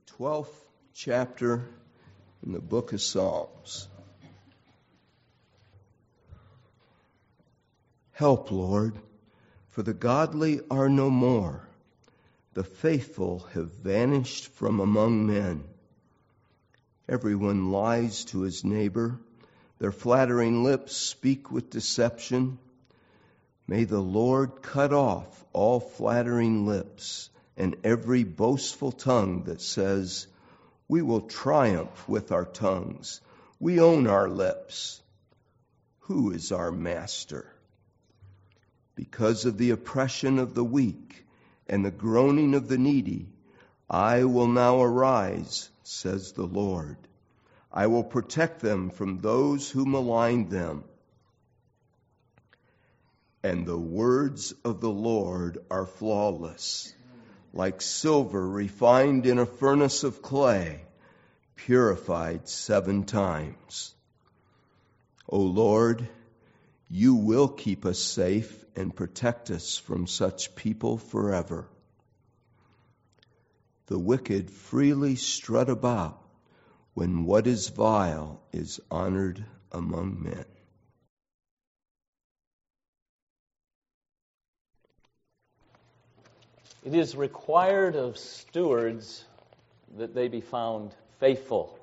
12th chapter in the book of Psalms. Help, Lord, for the godly are no more. The faithful have vanished from among men. Everyone lies to his neighbor. Their flattering lips speak with deception. May the Lord cut off all flattering lips and every boastful tongue that says, "We will triumph with our tongues. We own our lips. Who is our master?" Because of the oppression of the weak and the groaning of the needy, I will now arise, says the Lord. I will protect them from those who malign them. And the words of the Lord are flawless, like silver refined in a furnace of clay, purified 7 times. O Lord, you will keep us safe and protect us from such people forever. The wicked freely strut about when what is vile is honored among men. It is required of stewards that they be found faithful.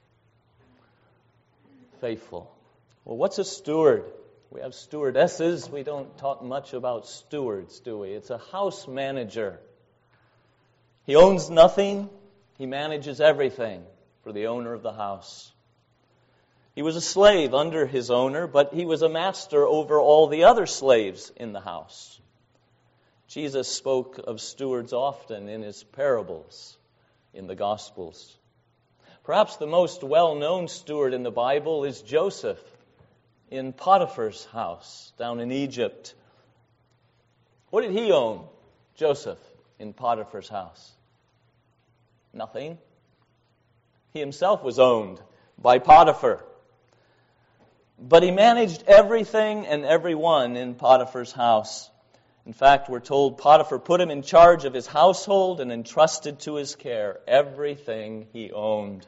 Faithful. Well, what's a steward? We have stewardesses. We don't talk much about stewards, do we? It's a house manager. He owns nothing. He manages everything for the owner of the house. He was a slave under his owner, but he was a master over all the other slaves in the house. Jesus spoke of stewards often in his parables in the Gospels. Perhaps the most well-known steward in the Bible is Joseph in Potiphar's house down in Egypt. What did he own, Joseph, in Potiphar's house? Nothing. He himself was owned by Potiphar. But he managed everything and everyone in Potiphar's house. In fact, we're told Potiphar put him in charge of his household and entrusted to his care everything he owned.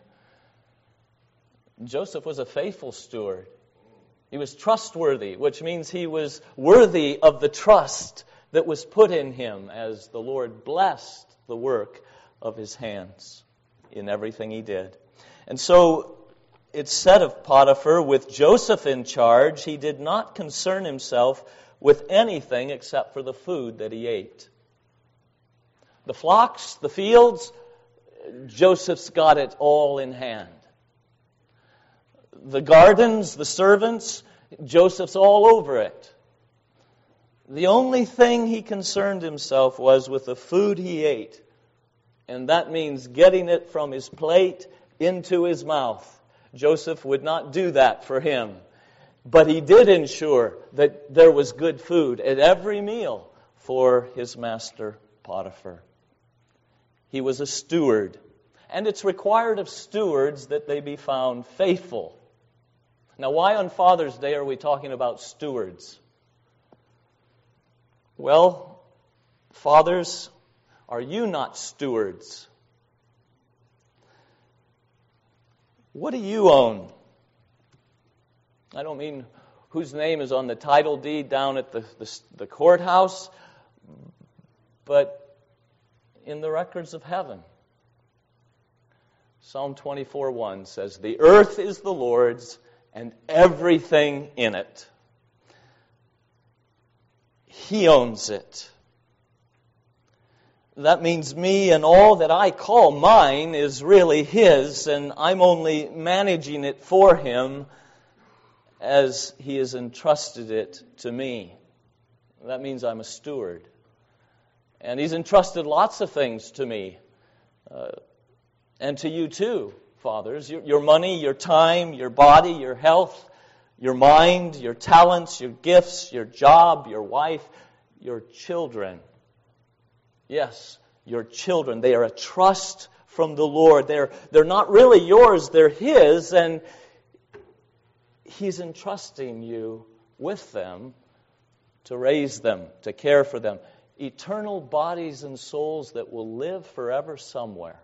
Joseph was a faithful steward. He was trustworthy, which means he was worthy of the trust that was put in him as the Lord blessed the work of his hands in everything he did. And so it's said of Potiphar, with Joseph in charge, he did not concern himself with anything except for the food that he ate. The flocks, the fields, Joseph's got it all in hand. The gardens, the servants, Joseph's all over it. The only thing he concerned himself was with the food he ate. And that means getting it from his plate into his mouth. Joseph would not do that for him. But he did ensure that there was good food at every meal for his master Potiphar. He was a steward. And it's required of stewards that they be found faithful. Now, why on Father's Day are we talking about stewards? Well, fathers, are you not stewards? What do you own? I don't mean whose name is on the title deed down at the courthouse, but in the records of heaven. Psalm 24:1 says, "The earth is the Lord's and everything in it." He owns it. That means me and all that I call mine is really His, and I'm only managing it for Him as He has entrusted it to me. That means I'm a steward. And He's entrusted lots of things to me, and to you too, fathers. Your money, your time, your body, your health, your mind, your talents, your gifts, your job, your wife, your children. Yes, your children. They are a trust from the Lord. They're not really yours, they're His, and He's entrusting you with them to raise them, to care for them. Eternal bodies and souls that will live forever somewhere.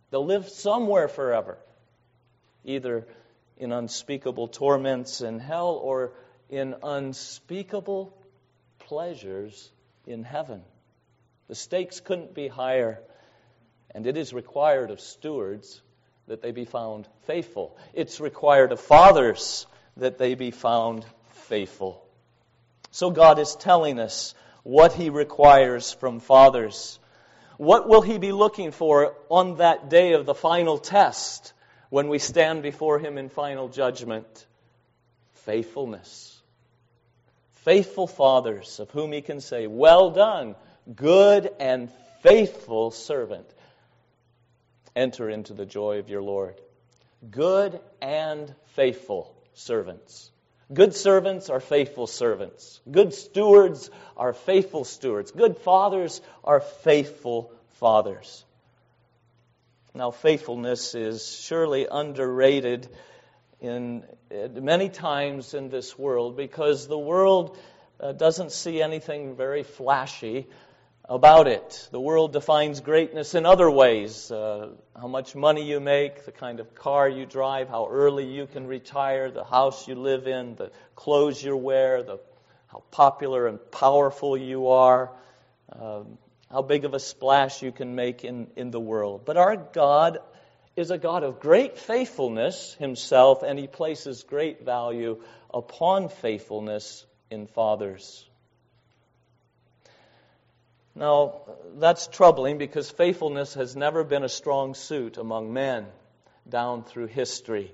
They'll live somewhere forever, either in unspeakable torments in hell or in unspeakable pleasures in heaven. The stakes couldn't be higher, and it is required of stewards that they be found faithful. It's required of fathers that they be found faithful. So God is telling us what He requires from fathers. What will He be looking for on that day of the final test when we stand before Him in final judgment? Faithfulness. Faithful fathers of whom He can say, "Well done, good and faithful servant. Enter into the joy of your Lord." Good and faithful servants. Good servants are faithful servants. Good stewards are faithful stewards. Good fathers are faithful fathers. Now, faithfulness is surely underrated in many times in this world, because the world doesn't see anything very flashy about it. The world defines greatness in other ways. How much money you make, the kind of car you drive, how early you can retire, the house you live in, the clothes you wear, how popular and powerful you are, how big of a splash you can make in the world. But our God is a God of great faithfulness Himself, and He places great value upon faithfulness in fathers. Now, that's troubling, because faithfulness has never been a strong suit among men down through history.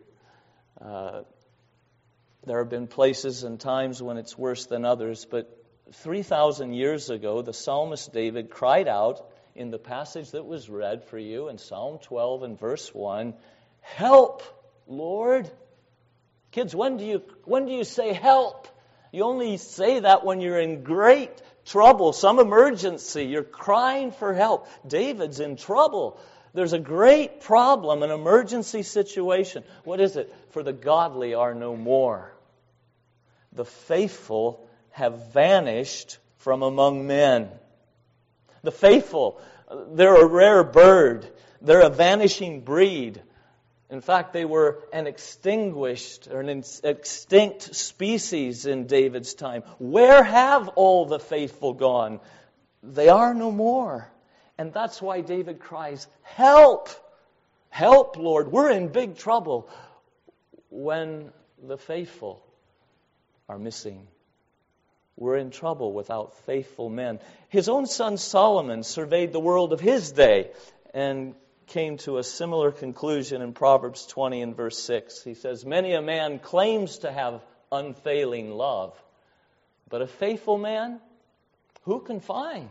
There have been places and times when it's worse than others, but 3,000 years ago, the psalmist David cried out in the passage that was read for you in Psalm 12 and verse 1, "Help, Lord." Kids, when do you say help? You only say that when you're in great trouble, some emergency. You're crying for help. David's in trouble. There's a great problem, an emergency situation. What is it? For the godly are no more. The faithful have vanished from among men. The faithful, they're a rare bird. They're a vanishing breed. In fact, they were an extinguished or an extinct species in David's time. Where have all the faithful gone? They are no more. And that's why David cries, "Help! Help, Lord! We're in big trouble," when the faithful are missing. We're in trouble without faithful men. His own son Solomon surveyed the world of his day and came to a similar conclusion in Proverbs 20 and verse 6. He says, "Many a man claims to have unfailing love, but a faithful man, who can find?"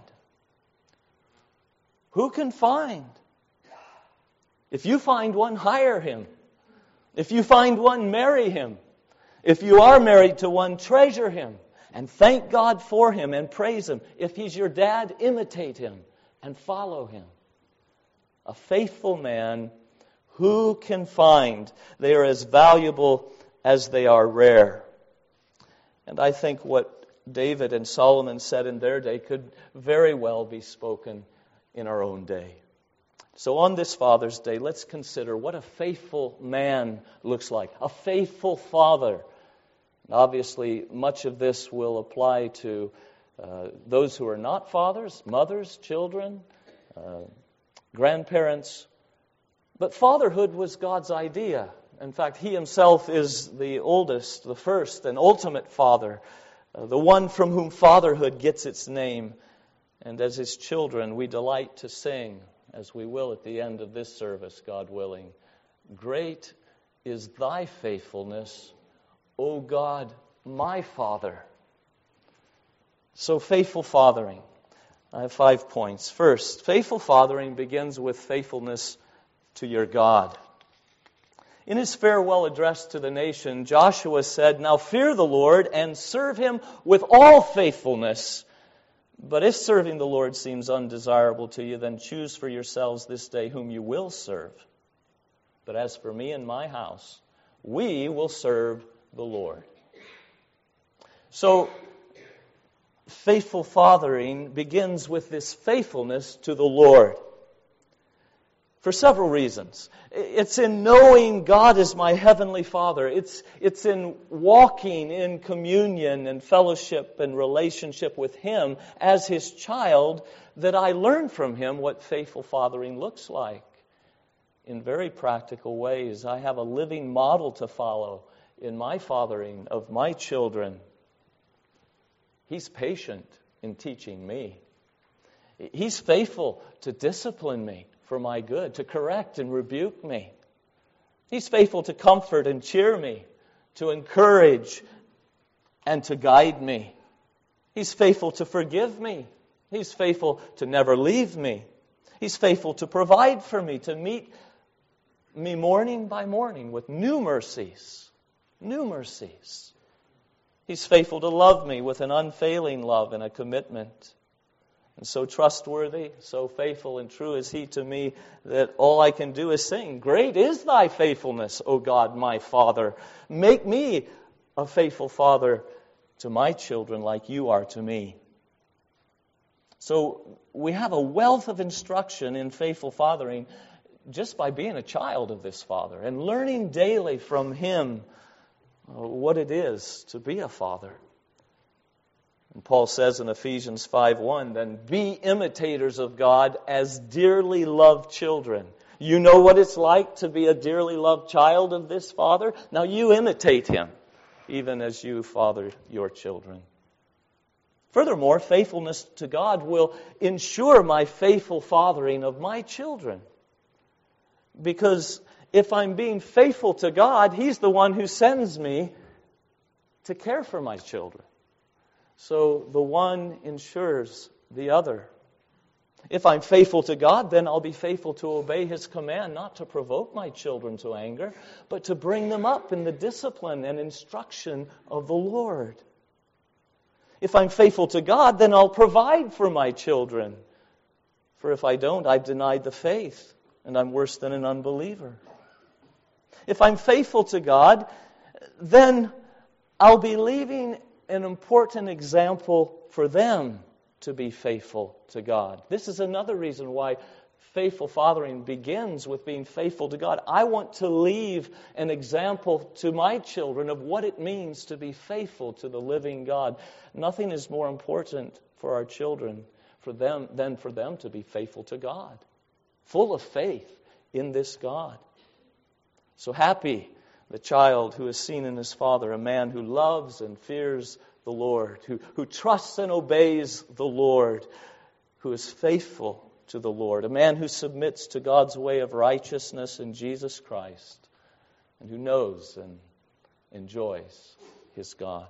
Who can find? If you find one, hire him. If you find one, marry him. If you are married to one, treasure him and thank God for him and praise him. If he's your dad, imitate him and follow him. A faithful man, who can find? They are as valuable as they are rare. And I think what David and Solomon said in their day could very well be spoken in our own day. So on this Father's Day, let's consider what a faithful man looks like, a faithful father. Obviously, much of this will apply to those who are not fathers, mothers, children, grandparents. But fatherhood was God's idea. In fact, He Himself is the oldest, the first and ultimate father, the one from whom fatherhood gets its name. And as His children, we delight to sing, as we will at the end of this service, God willing, "Great is Thy faithfulness, O God, my Father." So faithful fathering. I have 5 points. First, faithful fathering begins with faithfulness to your God. In his farewell address to the nation, Joshua said, "Now fear the Lord and serve Him with all faithfulness. But if serving the Lord seems undesirable to you, then choose for yourselves this day whom you will serve. But as for me and my house, we will serve the Lord." So, faithful fathering begins with this faithfulness to the Lord. For several reasons. It's in knowing God as my Heavenly Father. It's in walking in communion and fellowship and relationship with Him as His child that I learn from Him what faithful fathering looks like. In very practical ways, I have a living model to follow in my fathering of my children. He's patient in teaching me. He's faithful to discipline me for my good, to correct and rebuke me. He's faithful to comfort and cheer me, to encourage and to guide me. He's faithful to forgive me. He's faithful to never leave me. He's faithful to provide for me, to meet me morning by morning with new mercies. New mercies. He's faithful to love me with an unfailing love and a commitment. And so trustworthy, so faithful and true is He to me that all I can do is sing, "Great is Thy faithfulness, O God, my Father. Make me a faithful father to my children like You are to me." So we have a wealth of instruction in faithful fathering just by being a child of this Father and learning daily from Him what it is to be a father. And Paul says in Ephesians 5:1, "Then be imitators of God as dearly loved children." You know what it's like to be a dearly loved child of this Father? Now you imitate Him, even as you father your children. Furthermore, faithfulness to God will ensure my faithful fathering of my children. Because if I'm being faithful to God, He's the one who sends me to care for my children. So the one ensures the other. If I'm faithful to God, then I'll be faithful to obey His command, not to provoke my children to anger, but to bring them up in the discipline and instruction of the Lord. If I'm faithful to God, then I'll provide for my children. For if I don't, I've denied the faith, and I'm worse than an unbeliever. If I'm faithful to God, then I'll be leaving an important example for them to be faithful to God. This is another reason why faithful fathering begins with being faithful to God. I want to leave an example to my children of what it means to be faithful to the living God. Nothing is more important for our children than for them to be faithful to God, full of faith in this God. So happy the child who has seen in his father a man who loves and fears the Lord, who trusts and obeys the Lord, who is faithful to the Lord, a man who submits to God's way of righteousness in Jesus Christ, and who knows and enjoys his God.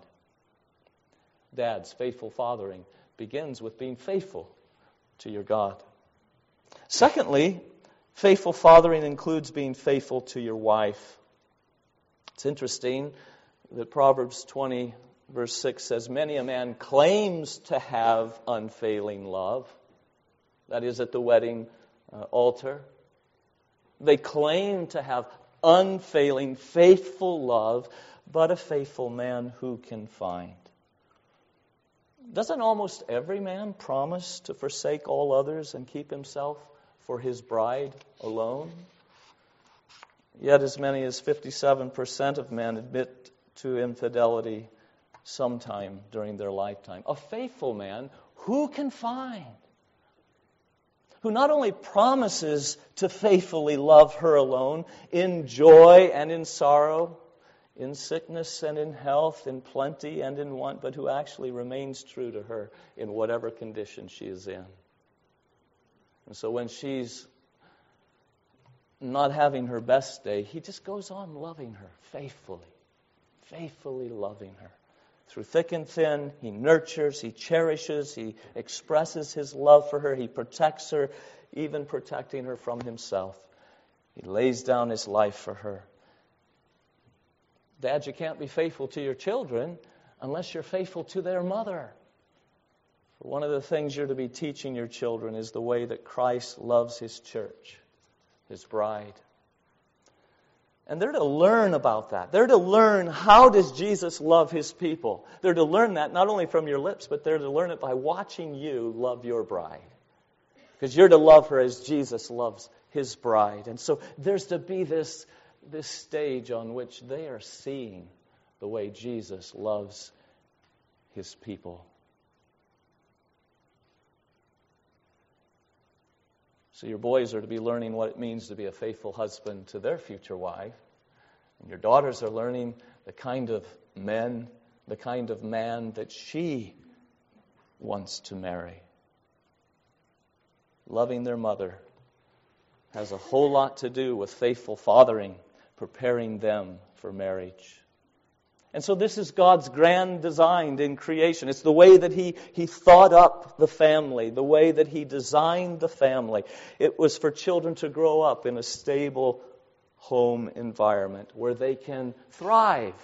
Dads, faithful fathering begins with being faithful to your God. Secondly, faithful fathering includes being faithful to your wife. It's interesting that Proverbs 20, verse 6 says, "Many a man claims to have unfailing love." That is at the wedding altar. They claim to have unfailing, faithful love, but a faithful man who can find? Doesn't almost every man promise to forsake all others and keep himself for his bride alone? Yet as many as 57% of men admit to infidelity sometime during their lifetime. A faithful man, who can find? Who not only promises to faithfully love her alone in joy and in sorrow, in sickness and in health, in plenty and in want, but who actually remains true to her in whatever condition she is in. And so when she's not having her best day, he just goes on loving her faithfully loving her. Through thick and thin, he nurtures, he cherishes, he expresses his love for her, he protects her, even protecting her from himself. He lays down his life for her. Dad, you can't be faithful to your children unless you're faithful to their mother. One of the things you're to be teaching your children is the way that Christ loves his church, his bride. And they're to learn about that. They're to learn, how does Jesus love his people? They're to learn that not only from your lips, but they're to learn it by watching you love your bride. Because you're to love her as Jesus loves His bride. And so there's to be this stage on which they are seeing the way Jesus loves His people. So your boys are to be learning what it means to be a faithful husband to their future wife. And your daughters are learning the kind of man that she wants to marry. Loving their mother has a whole lot to do with faithful fathering, preparing them for marriage. And so this is God's grand design in creation. It's the way that He thought up the family, the way that He designed the family. It was for children to grow up in a stable home environment where they can thrive.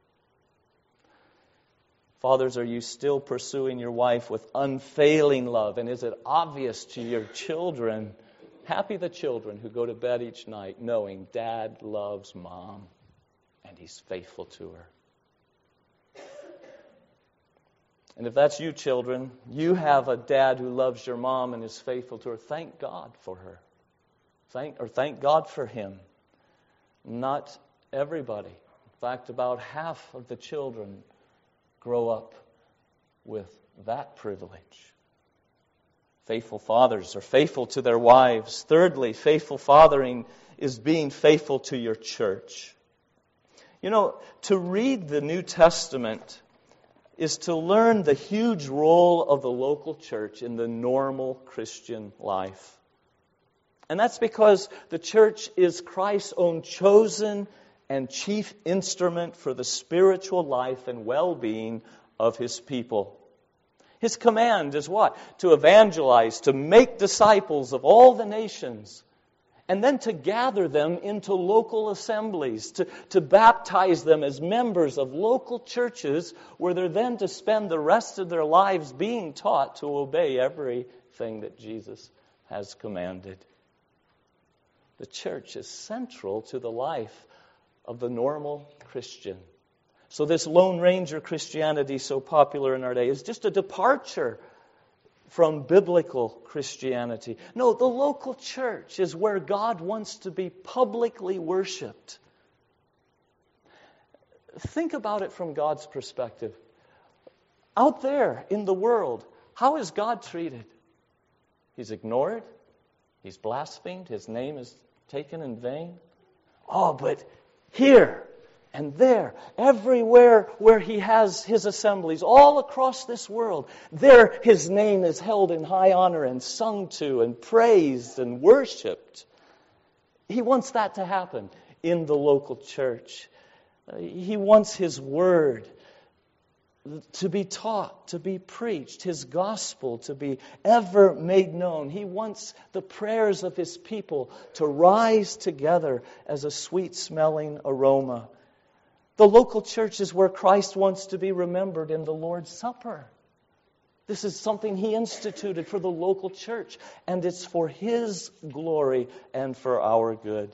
Fathers, are you still pursuing your wife with unfailing love? And is it obvious to your children? Happy the children who go to bed each night knowing Dad loves Mom and he's faithful to her. And if that's you, children, you have a dad who loves your mom and is faithful to her. Thank God for her. Thank God for him. Not everybody. In fact, about half of the children grow up with that privilege. Faithful fathers are faithful to their wives. Thirdly, faithful fathering is being faithful to your church. You know, to read the New Testament is to learn the huge role of the local church in the normal Christian life. And that's because the church is Christ's own chosen and chief instrument for the spiritual life and well-being of His people. His command is what? To evangelize, to make disciples of all the nations, and then to gather them into local assemblies, to baptize them as members of local churches where they're then to spend the rest of their lives being taught to obey everything that Jesus has commanded. The church is central to the life of the normal Christian. So this Lone Ranger Christianity so popular in our day is just a departure from biblical Christianity. No, the local church is where God wants to be publicly worshiped. Think about it from God's perspective. Out there in the world, how is God treated? He's ignored. He's blasphemed. His name is taken in vain. Oh, but here and there, everywhere where He has His assemblies, all across this world, there His name is held in high honor and sung to and praised and worshipped. He wants that to happen in the local church. He wants His word to be taught, to be preached, His gospel to be ever made known. He wants the prayers of His people to rise together as a sweet-smelling aroma. The local church is where Christ wants to be remembered in the Lord's Supper. This is something He instituted for the local church, and it's for His glory and for our good.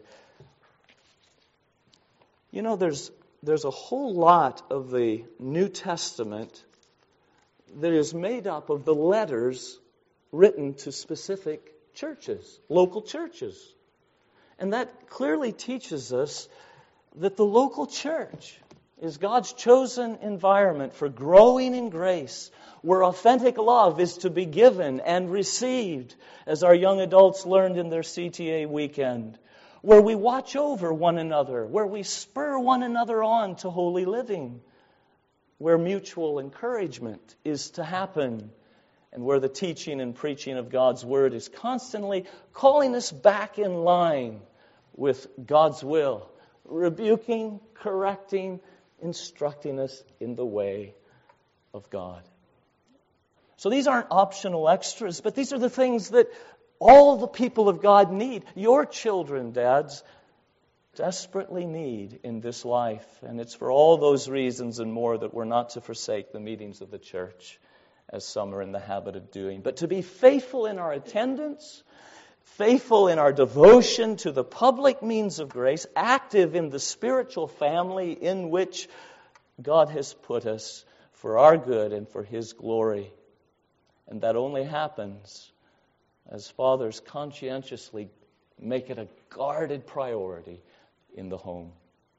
You know, there's a whole lot of the New Testament that is made up of the letters written to specific churches, local churches. And that clearly teaches us that the local church is God's chosen environment for growing in grace, where authentic love is to be given and received, as our young adults learned in their CTA weekend, where we watch over one another, where we spur one another on to holy living, where mutual encouragement is to happen, and where the teaching and preaching of God's Word is constantly calling us back in line with God's will, rebuking, correcting, instructing us in the way of God. So these aren't optional extras, but these are the things that all the people of God need. Your children, dads, desperately need in this life. And it's for all those reasons and more that we're not to forsake the meetings of the church, as some are in the habit of doing, but to be faithful in our attendance, faithful in our devotion to the public means of grace, active in the spiritual family in which God has put us for our good and for His glory. And that only happens as fathers conscientiously Make it a guarded priority in the home.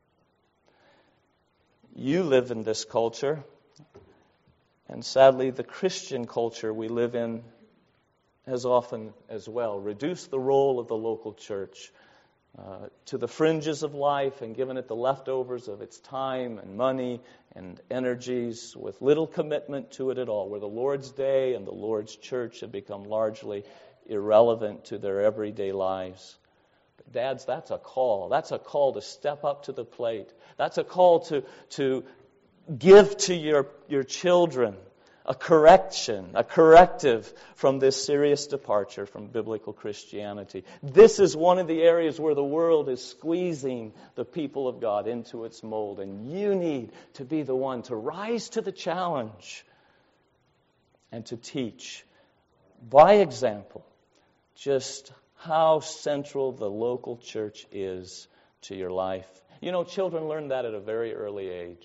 You live in this culture, and sadly, the Christian culture we live in has often as well reduced the role of the local church to the fringes of life and given it the leftovers of its time and money and energies with little commitment to it at all, where the Lord's Day and the Lord's church have become largely irrelevant to their everyday lives. But dads, that's a call. That's a call to step up to the plate. That's a call to give to your children a correction, a corrective from this serious departure from biblical Christianity. This is one of the areas where the world is squeezing the people of God into its mold, and you need to be the one to rise to the challenge and to teach by example just how central the local church is to your life. You know, children learn that at a very early age.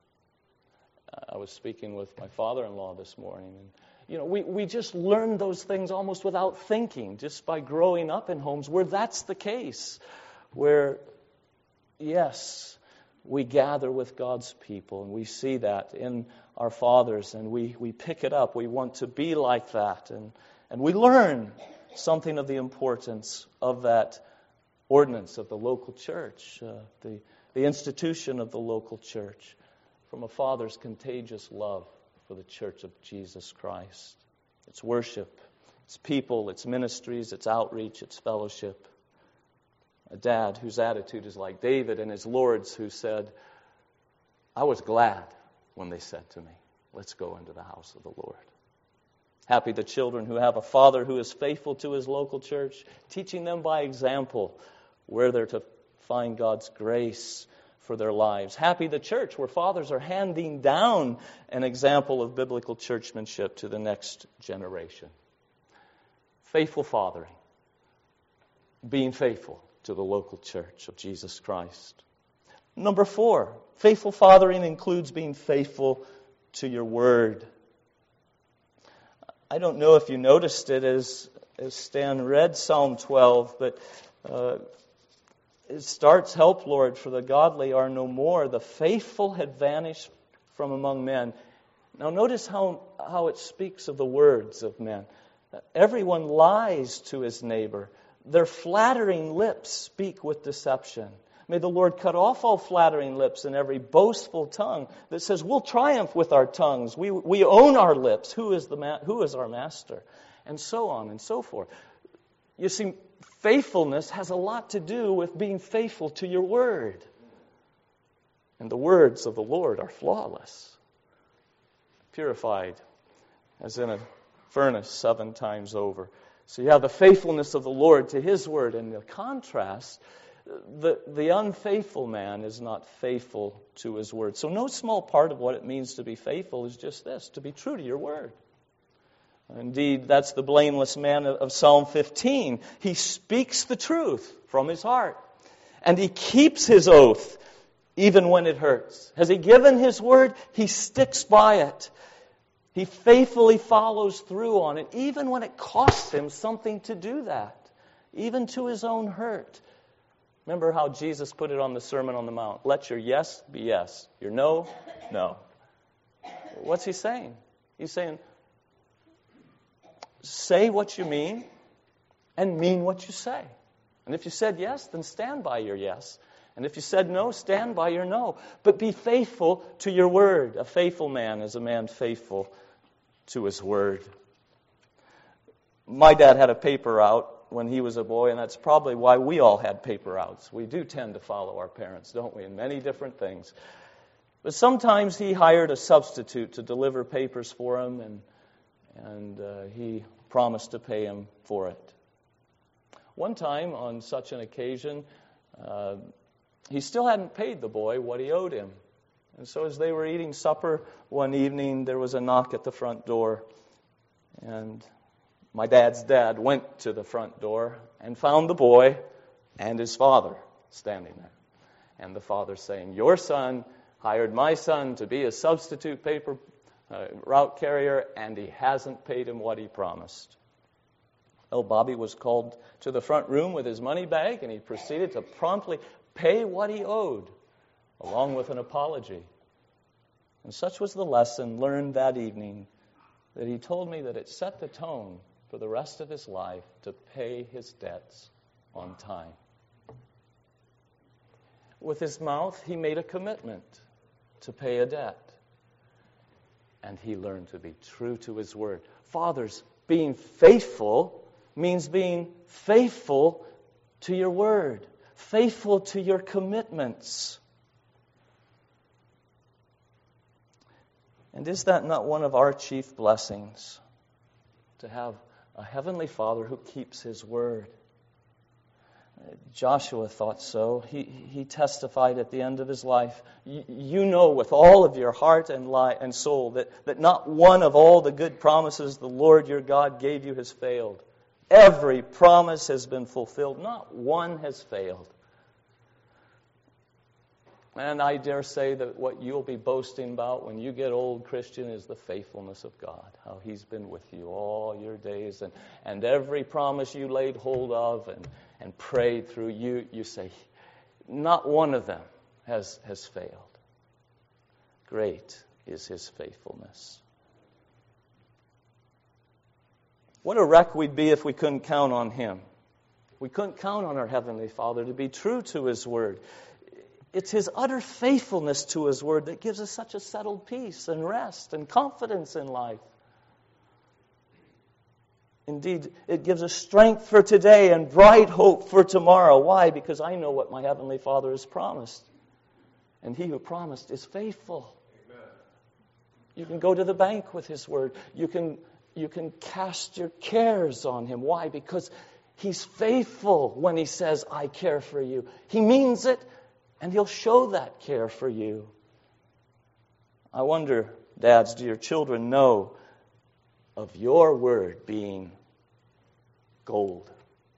I was speaking with my father-in-law this morning, and you know, we just learn those things almost without thinking, just by growing up in homes where that's the case, where, yes, we gather with God's people, and we see that in our fathers, and we pick it up. We want to be like that, and we learn something of the importance of that ordinance of the local church, the institution of the local church, from a father's contagious love for the church of Jesus Christ. Its worship, its people, its ministries, its outreach, its fellowship. A dad whose attitude is like David and his lords who said, I was glad when they said to me, let's go into the house of the Lord. Happy the children who have a father who is faithful to his local church, teaching them by example where they're to find God's grace for their lives. Happy the church where fathers are handing down an example of biblical churchmanship to the next generation. Faithful fathering. Being faithful to the local church of Jesus Christ. Number 4, faithful fathering includes being faithful to your word. I don't know if you noticed it as Stan read Psalm 12, but it starts, help, Lord, for the godly are no more. The faithful had vanished from among men. Now notice how it speaks of the words of men. Everyone lies to his neighbor. Their flattering lips speak with deception. May the Lord cut off all flattering lips and every boastful tongue that says, we'll triumph with our tongues. We own our lips. Who is our master? And so on and so forth. You see, faithfulness has a lot to do with being faithful to your word. And the words of the Lord are flawless. Purified as in a furnace 7 times over. So you have the faithfulness of the Lord to his word. And the contrast, the unfaithful man is not faithful to his word. So no small part of what it means to be faithful is just this, to be true to your word. Indeed, that's the blameless man of Psalm 15. He speaks the truth from his heart. And he keeps his oath even when it hurts. Has he given his word? He sticks by it. He faithfully follows through on it, even when it costs him something to do that, even to his own hurt. Remember how Jesus put it on the Sermon on the Mount. Let your yes be yes. Your no, no. What's he saying? He's saying, say what you mean and mean what you say. And if you said yes, then stand by your yes. And if you said no, stand by your no. But be faithful to your word. A faithful man is a man faithful to his word. My dad had a paper route when he was a boy, and that's probably why we all had paper routes. We do tend to follow our parents, don't we, in many different things. But sometimes he hired a substitute to deliver papers for him, and he promised to pay him for it. One time, on such an occasion, he still hadn't paid the boy what he owed him. And so as they were eating supper one evening, there was a knock at the front door. And my dad's dad went to the front door and found the boy and his father standing there. And the father saying, your son hired my son to be a substitute paper route carrier, and he hasn't paid him what he promised. Well, Bobby was called to the front room with his money bag, and he proceeded to promptly pay what he owed, along with an apology. And such was the lesson learned that evening that he told me that it set the tone for the rest of his life to pay his debts on time. With his mouth, he made a commitment to pay a debt. And he learned to be true to his word. Fathers, being faithful means being faithful to your word, faithful to your commitments. And is that not one of our chief blessings? To have a heavenly Father who keeps his word. Joshua thought so. He testified at the end of his life, you know with all of your heart and soul that not one of all the good promises the Lord your God gave you has failed. Every promise has been fulfilled. Not one has failed. And I dare say that what you'll be boasting about when you get old, Christian, is the faithfulness of God. How He's been with you all your days. And every promise you laid hold of and prayed through, you say, not one of them has failed. Great is His faithfulness. What a wreck we'd be if we couldn't count on Him. We couldn't count on our Heavenly Father to be true to His Word. It's His utter faithfulness to His Word that gives us such a settled peace and rest and confidence in life. Indeed, it gives us strength for today and bright hope for tomorrow. Why? Because I know what my Heavenly Father has promised. And He who promised is faithful. Amen. You can go to the bank with His Word. You can cast your cares on Him. Why? Because He's faithful when He says, I care for you. He means it. And He'll show that care for you. I wonder, dads, do your children know of your word being gold?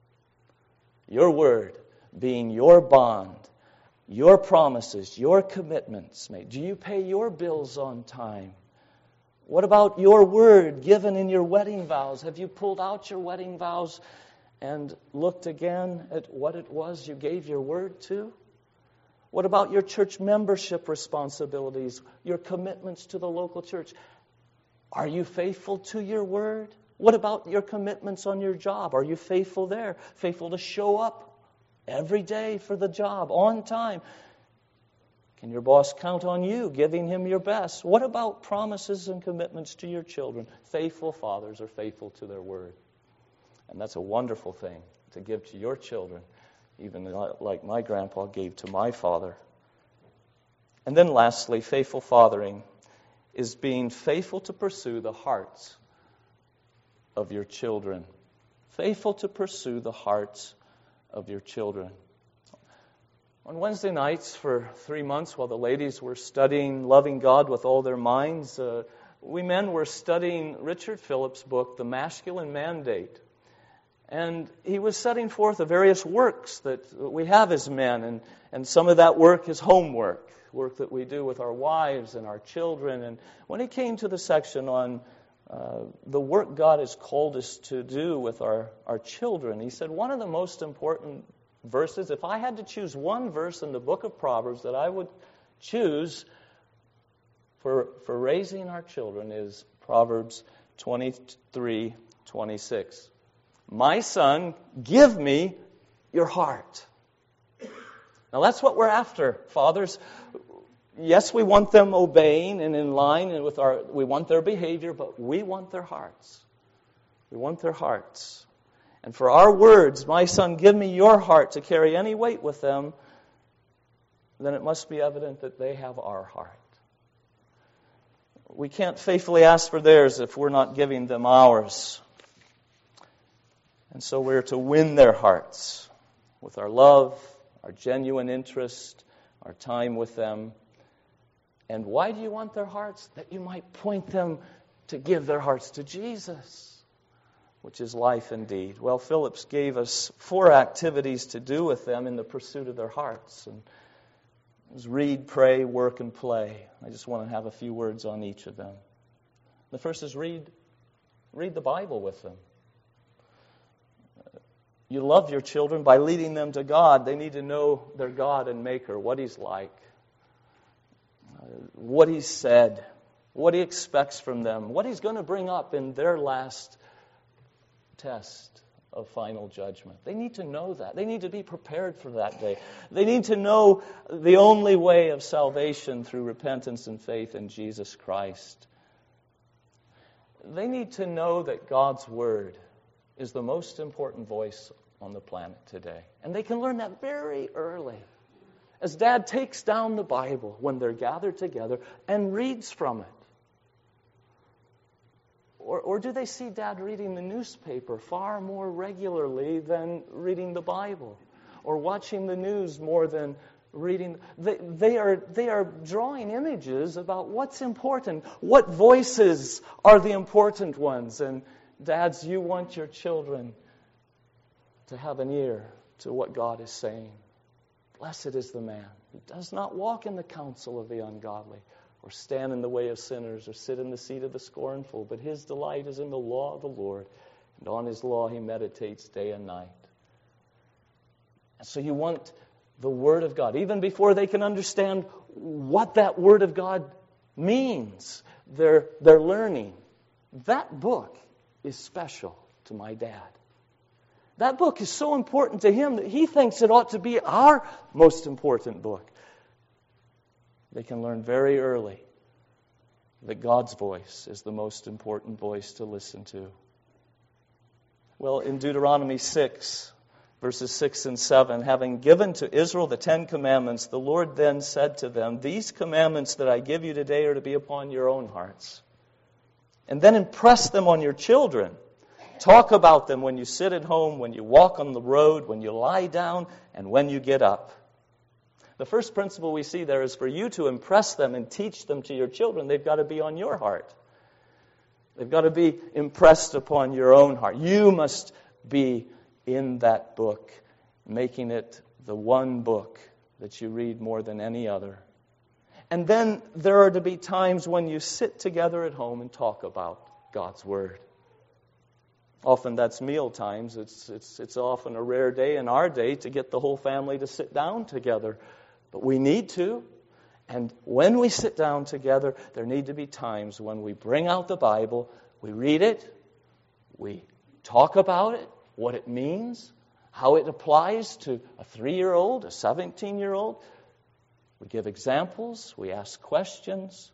Your word being your bond, your promises, your commitments made. Do you pay your bills on time? What about your word given in your wedding vows? Have you pulled out your wedding vows and looked again at what it was you gave your word to? What about your church membership responsibilities, your commitments to the local church? Are you faithful to your word? What about your commitments on your job? Are you faithful there? Faithful to show up every day for the job, on time? Can your boss count on you, giving him your best? What about promises and commitments to your children? Faithful fathers are faithful to their word. And that's a wonderful thing to give to your children, even like my grandpa gave to my father. And then lastly, faithful fathering is being faithful to pursue the hearts of your children. Faithful to pursue the hearts of your children. On Wednesday nights for 3 months, while the ladies were studying Loving God with All Their Minds, we men were studying Richard Phillips' book, The Masculine Mandate. And he was setting forth the various works that we have as men, and some of that work is homework, work that we do with our wives and our children. And when he came to the section on the work God has called us to do with our children, he said one of the most important verses, if I had to choose one verse in the book of Proverbs that I would choose for raising our children, is Proverbs 23:26. My son, give me your heart. Now that's what we're after, fathers. Yes, we want them obeying and in line and we want their behavior, but we want their hearts. We want their hearts. And for our words, my son, give me your heart, to carry any weight with them, then it must be evident that they have our heart. We can't faithfully ask for theirs if we're not giving them ours. And so we're to win their hearts with our love, our genuine interest, our time with them. And why do you want their hearts? That you might point them to give their hearts to Jesus, which is life indeed. Well, Phillips gave us 4 activities to do with them in the pursuit of their hearts. And it was read, pray, work, and play. I just want to have a few words on each of them. The first is read the Bible with them. You love your children by leading them to God. They need to know their God and Maker, what He's like, what He's said, what He expects from them, what He's going to bring up in their last test of final judgment. They need to know that. They need to be prepared for that day. They need to know the only way of salvation through repentance and faith in Jesus Christ. They need to know that God's Word is the most important voice on the planet today. And they can learn that very early. As Dad takes down the Bible when they're gathered together and reads from it. Or do they see Dad reading the newspaper far more regularly than reading the Bible? Or watching the news more than reading? They are drawing images about what's important. What voices are the important ones? And dads, you want your children to have an ear to what God is saying. Blessed is the man who does not walk in the counsel of the ungodly, or stand in the way of sinners, or sit in the seat of the scornful. But his delight is in the law of the Lord, and on his law he meditates day and night. And so you want the Word of God, even before they can understand what that Word of God means, they're learning. That book is special to my dad. That book is so important to him that he thinks it ought to be our most important book. They can learn very early that God's voice is the most important voice to listen to. Well, in Deuteronomy 6, verses 6 and 7, having given to Israel the 10 commandments, the Lord then said to them, "These commandments that I give you today are to be upon your own hearts. And then impress them on your children. Talk about them when you sit at home, when you walk on the road, when you lie down, and when you get up." The first principle we see there is for you to impress them and teach them to your children. They've got to be on your heart. They've got to be impressed upon your own heart. You must be in that book, making it the one book that you read more than any other. And then there are to be times when you sit together at home and talk about God's Word. Often that's meal times. It's often a rare day in our day to get the whole family to sit down together. But we need to. And when we sit down together, there need to be times when we bring out the Bible, we read it, we talk about it, what it means, how it applies to a 3-year-old, a 17-year-old. We give examples, we ask questions.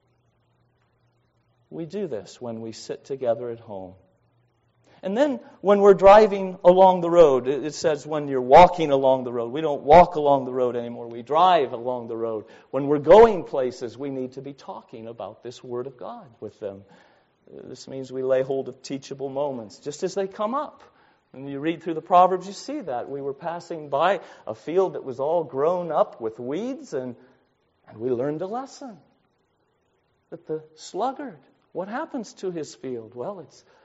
We do this when we sit together at home. And then when we're driving along the road, it says when you're walking along the road. We don't walk along the road anymore. We drive along the road. When we're going places, we need to be talking about this Word of God with them. This means we lay hold of teachable moments just as they come up. When you read through the Proverbs, you see that. We were passing by a field that was all grown up with weeds, and we learned a lesson. That the sluggard, what happens to his field? Well,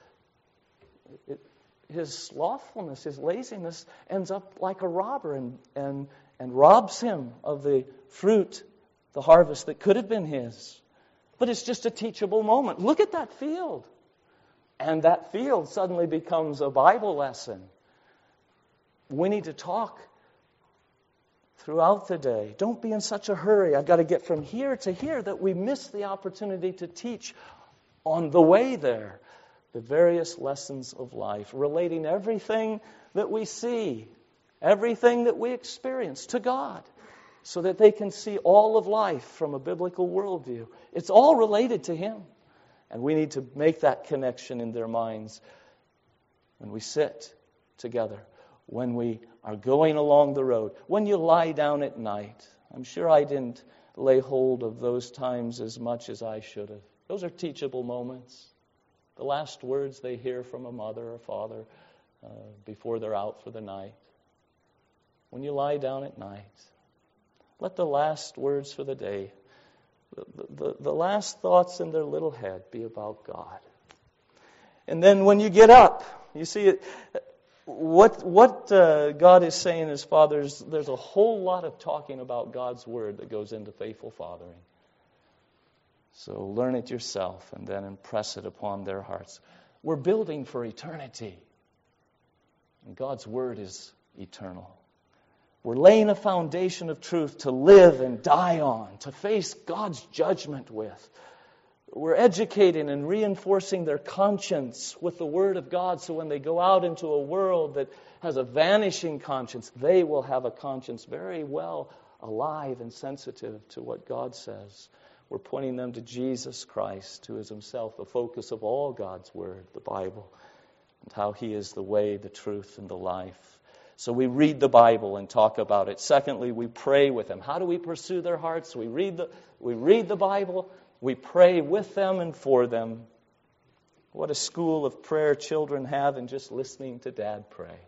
his slothfulness, his laziness ends up like a robber and robs him of the fruit, the harvest that could have been his. But it's just a teachable moment. Look at that field. And that field suddenly becomes a Bible lesson. We need to talk throughout the day. Don't be in such a hurry. I've got to get from here to here, that we miss the opportunity to teach on the way there the various lessons of life, relating everything that we see, everything that we experience to God, so that they can see all of life from a biblical worldview. It's all related to Him. And we need to make that connection in their minds when we sit together, when we are going along the road, when you lie down at night. I'm sure I didn't lay hold of those times as much as I should have. Those are teachable moments. The last words they hear from a mother or father before they're out for the night. When you lie down at night, let the last words for the day, the last thoughts in their little head be about God. And then when you get up, you see what God is saying is, fathers, there's a whole lot of talking about God's Word that goes into faithful fathering. So learn it yourself and then impress it upon their hearts. We're building for eternity. And God's Word is eternal. We're laying a foundation of truth to live and die on, to face God's judgment with. We're educating and reinforcing their conscience with the Word of God, so when they go out into a world that has a vanishing conscience, they will have a conscience very well alive and sensitive to what God says. We're pointing them to Jesus Christ, who is Himself the focus of all God's Word, the Bible, and how He is the way, the truth, and the life. So we read the Bible and talk about it. Secondly, we pray with them. How do we pursue their hearts? We read the Bible. We pray with them and for them. What a school of prayer children have in just listening to Dad pray.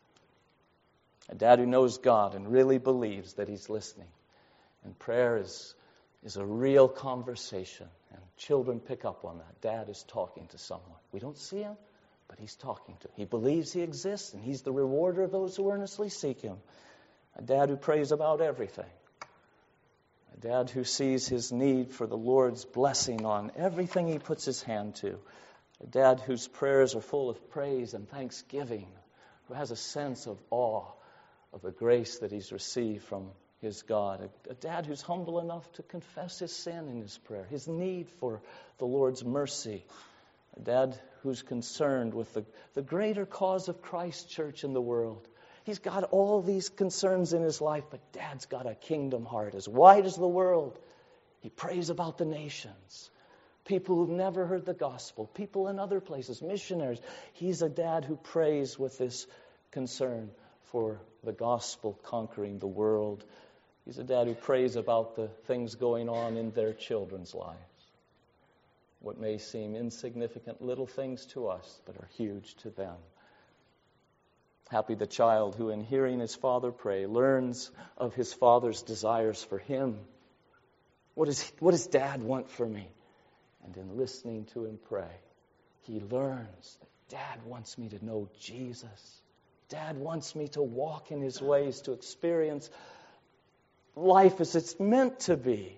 A dad who knows God and really believes that He's listening. And prayer is a real conversation. And children pick up on that. Dad is talking to someone. We don't see him, but He's talking to him. He believes He exists, and He's the rewarder of those who earnestly seek Him. A dad who prays about everything. A dad who sees his need for the Lord's blessing on everything he puts his hand to. A dad whose prayers are full of praise and thanksgiving. Who has a sense of awe of the grace that he's received from his God. A dad who's humble enough to confess his sin in his prayer. His need for the Lord's mercy. A dad who's concerned with the greater cause of Christ's church in the world. He's got all these concerns in his life, but Dad's got a kingdom heart as wide as the world. He prays about the nations, people who've never heard the gospel, people in other places, missionaries. He's a dad who prays with this concern for the gospel conquering the world. He's a dad who prays about the things going on in their children's lives. What may seem insignificant little things to us, but are huge to them. Happy the child who, in hearing his father pray, learns of his father's desires for him. What does Dad want for me? And in listening to him pray, he learns that Dad wants me to know Jesus. Dad wants me to walk in His ways, to experience life as it's meant to be.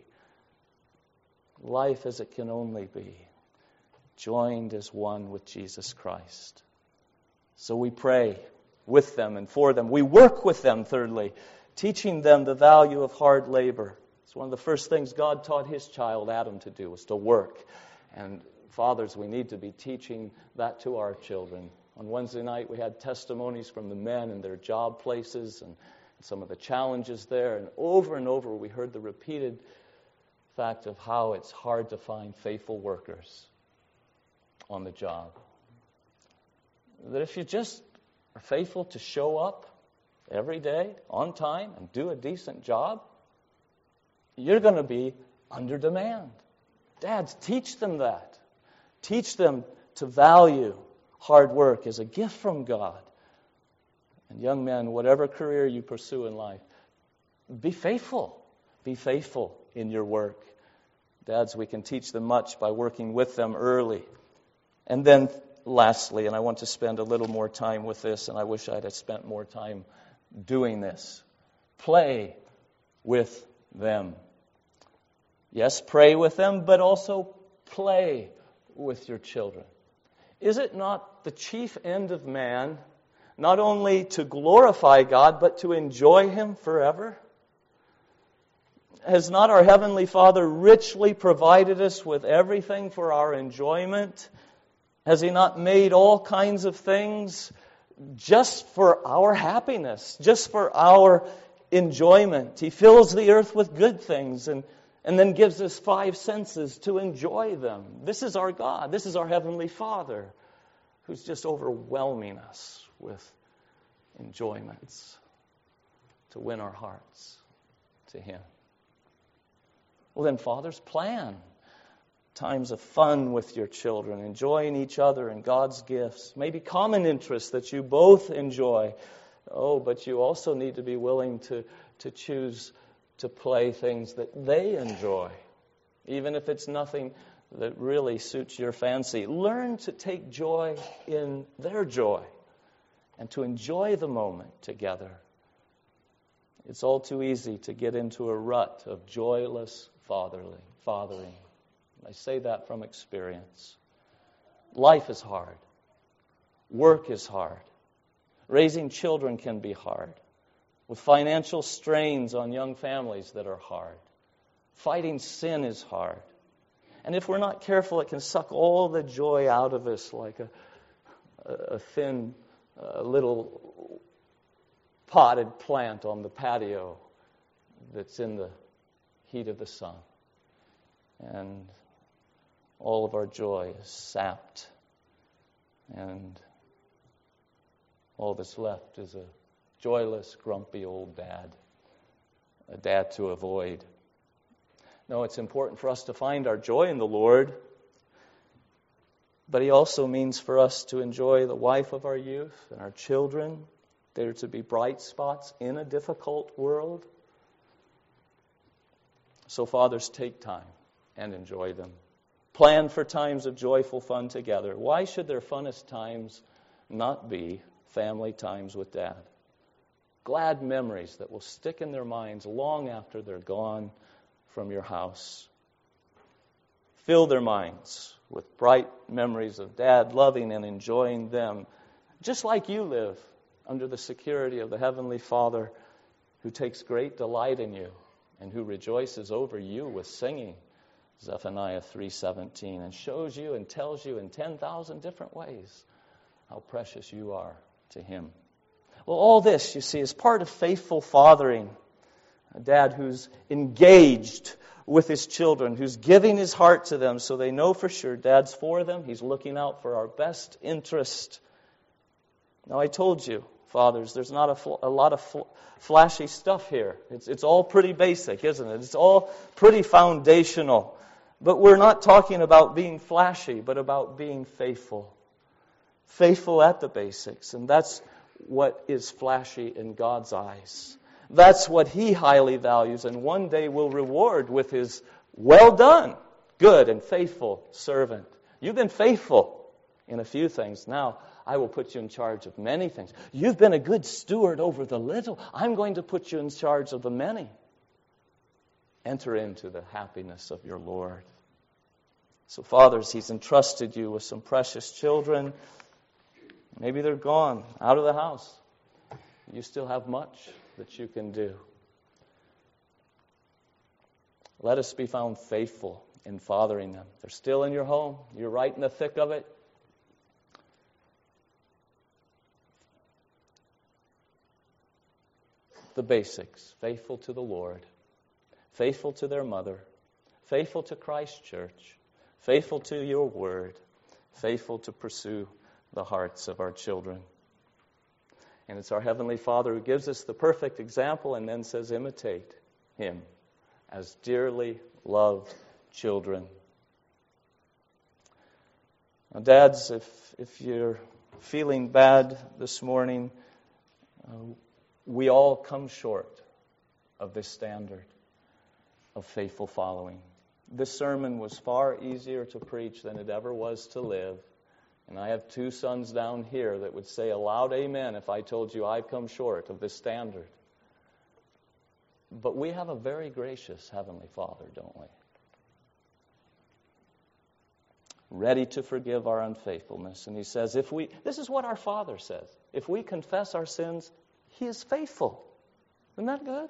Life as it can only be. Joined as one with Jesus Christ. So we pray with them and for them. We work with them, thirdly, teaching them the value of hard labor. It's one of the first things God taught His child Adam to do, was to work. And fathers, we need to be teaching that to our children. On Wednesday night, we had testimonies from the men and their job places and some of the challenges there. And over we heard the repeated fact of how it's hard to find faithful workers on the job. That if you just are faithful to show up every day on time and do a decent job, you're going to be under demand. Dads, teach them that. Teach them to value hard work as a gift from God. And young men, whatever career you pursue in life, be faithful. Be faithful in your work. Dads, we can teach them much by working with them early. And then lastly, and I want to spend a little more time with this, and I wish I'd have spent more time doing this. Play with them. Yes, pray with them, but also play with your children. Is it not the chief end of man, not only to glorify God, but to enjoy Him forever? Has not our Heavenly Father richly provided us with everything for our enjoyment? Has He not made all kinds of things just for our happiness, just for our enjoyment? He fills the earth with good things and then gives us 5 senses to enjoy them. This is our God. This is our Heavenly Father who's just overwhelming us with enjoyments to win our hearts to Him. Well then, fathers, plan times of fun with your children, enjoying each other and God's gifts, maybe common interests that you both enjoy. Oh, but you also need to be willing to choose to play things that they enjoy, even if it's nothing that really suits your fancy. Learn to take joy in their joy and to enjoy the moment together. It's all too easy to get into a rut of joyless fathering. I say that from experience. Life is hard. Work is hard. Raising children can be hard, with financial strains on young families that are hard. Fighting sin is hard. And if we're not careful, it can suck all the joy out of us like a thin little potted plant on the patio that's in the heat of the sun. And all of our joy is sapped. And all that's left is a joyless, grumpy old dad. A dad to avoid. No, it's important for us to find our joy in the Lord. But He also means for us to enjoy the wife of our youth and our children. They're to be bright spots in a difficult world. So fathers, take time and enjoy them. Plan for times of joyful fun together. Why should their funnest times not be family times with Dad? Glad memories that will stick in their minds long after they're gone from your house. Fill their minds with bright memories of Dad loving and enjoying them, just like you live under the security of the Heavenly Father who takes great delight in you and who rejoices over you with singing, Zephaniah 3:17, and shows you and tells you in 10,000 different ways how precious you are to Him. Well, all this, you see, is part of faithful fathering. A dad who's engaged with his children, who's giving his heart to them so they know for sure Dad's for them. He's looking out for our best interest. Now, I told you, fathers, there's not a lot of flashy stuff here. It's all pretty basic, isn't it? It's all pretty foundational. But we're not talking about being flashy, but about being faithful. Faithful at the basics. And that's what is flashy in God's eyes. That's what He highly values and one day will reward with His well done, good and faithful servant. You've been faithful in a few things. Now, I will put you in charge of many things. You've been a good steward over the little. I'm going to put you in charge of the many. Enter into the happiness of your Lord. So, fathers, He's entrusted you with some precious children. Maybe they're gone, out of the house. You still have much that you can do. Let us be found faithful in fathering them. They're still in your home. You're right in the thick of it. The basics. Faithful to the Lord. Faithful to their mother. Faithful to Christ's church. Faithful to your word. Faithful to pursue the hearts of our children. And it's our Heavenly Father who gives us the perfect example and then says, imitate Him as dearly loved children. Now, dads, if you're feeling bad this morning, we all come short of this standard of faithful following. This sermon was far easier to preach than it ever was to live. And I have 2 sons down here that would say a loud amen if I told you I've come short of this standard. But we have a very gracious Heavenly Father, don't we? Ready to forgive our unfaithfulness. And He says, this is what our Father says, if we confess our sins, He is faithful. Isn't that good?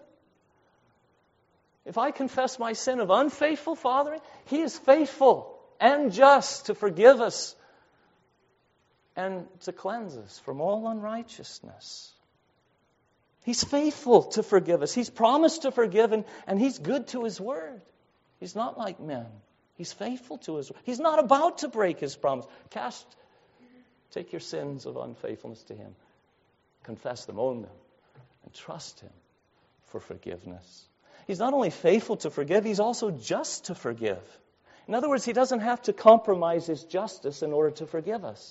If I confess my sin of unfaithful fathering, He is faithful and just to forgive us and to cleanse us from all unrighteousness. He's faithful to forgive us. He's promised to forgive, and He's good to His word. He's not like men. He's faithful to His word. He's not about to break His promise. Take your sins of unfaithfulness to Him. Confess them, own them, and trust Him for forgiveness. He's not only faithful to forgive, He's also just to forgive. In other words, He doesn't have to compromise His justice in order to forgive us.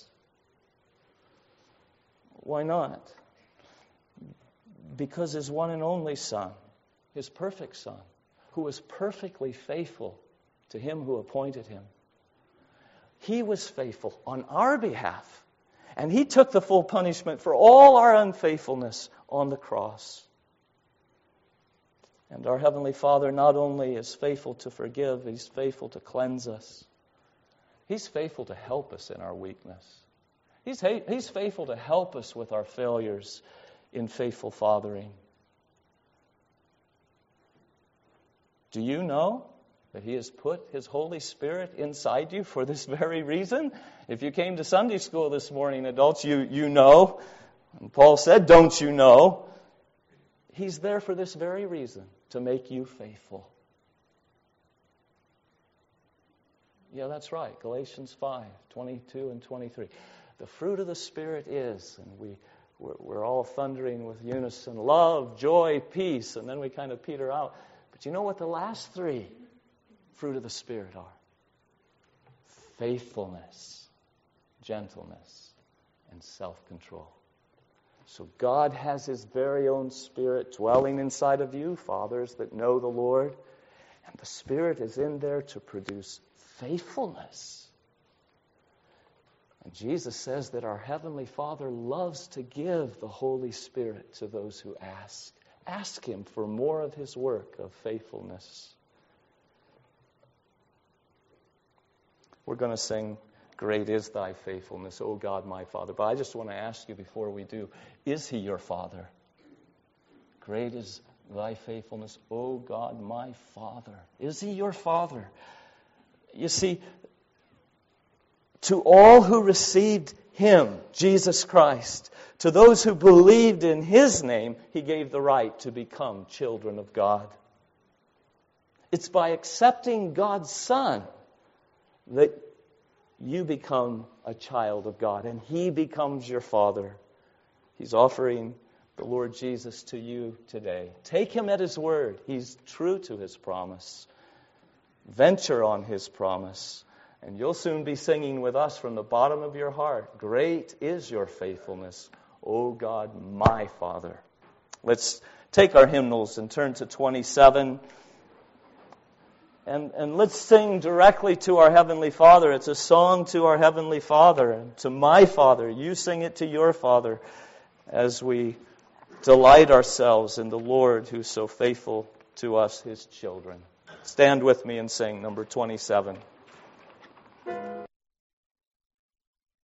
Why not? Because His one and only Son, His perfect Son, who was perfectly faithful to Him who appointed Him, He was faithful on our behalf. And He took the full punishment for all our unfaithfulness on the cross. And our Heavenly Father not only is faithful to forgive, He's faithful to cleanse us. He's faithful to help us in our weakness. He's faithful to help us with our failures in faithful fathering. Do you know that He has put His Holy Spirit inside you for this very reason? If you came to Sunday school this morning, adults, you know. And Paul said, don't you know? He's there for this very reason, to make you faithful. Yeah, that's right. Galatians 5:22 and 23. The fruit of the Spirit is, and we're all thundering with unison, love, joy, peace, and then we kind of peter out. But you know what the last three fruit of the Spirit are? Faithfulness, gentleness, and self-control. So God has His very own Spirit dwelling inside of you, fathers that know the Lord. And the Spirit is in there to produce faithfulness. And Jesus says that our Heavenly Father loves to give the Holy Spirit to those who ask. Ask Him for more of His work of faithfulness. We're going to sing, Great is Thy Faithfulness, O God my Father. But I just want to ask you before we do, is He your Father? Great is Thy faithfulness, O God my Father. Is He your Father? You see, to all who received Him, Jesus Christ, to those who believed in His name, He gave the right to become children of God. It's by accepting God's Son that you become a child of God, and He becomes your Father. He's offering the Lord Jesus to you today. Take Him at His word. He's true to His promise. Venture on His promise. And you'll soon be singing with us from the bottom of your heart, Great is your faithfulness, O God, my Father. Let's take our hymnals and turn to 27. And let's sing directly to our Heavenly Father. It's a song to our Heavenly Father and to my Father. You sing it to your Father as we delight ourselves in the Lord who's so faithful to us, His children. Stand with me and sing number 27.